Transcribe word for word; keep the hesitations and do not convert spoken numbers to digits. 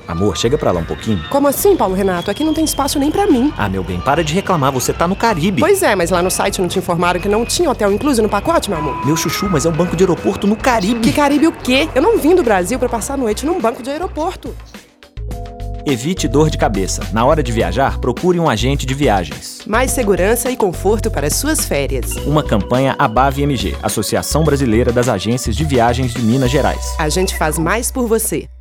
Amor, chega pra lá um pouquinho. Como assim, Paulo Renato? Aqui não tem espaço nem pra mim. Ah, meu bem, para de reclamar, você tá no Caribe. Pois é, mas lá no site não te informaram que não tinha hotel incluso no pacote, meu amor? Meu chuchu, mas é um banco de aeroporto no Caribe. Que Caribe o quê? Eu não vim do Brasil pra passar a noite num banco de aeroporto. Evite dor de cabeça. Na hora de viajar, procure um agente de viagens. Mais segurança e conforto para as suas férias. Uma campanha ABAV M G, Associação Brasileira das Agências de Viagens de Minas Gerais. A gente faz mais por você.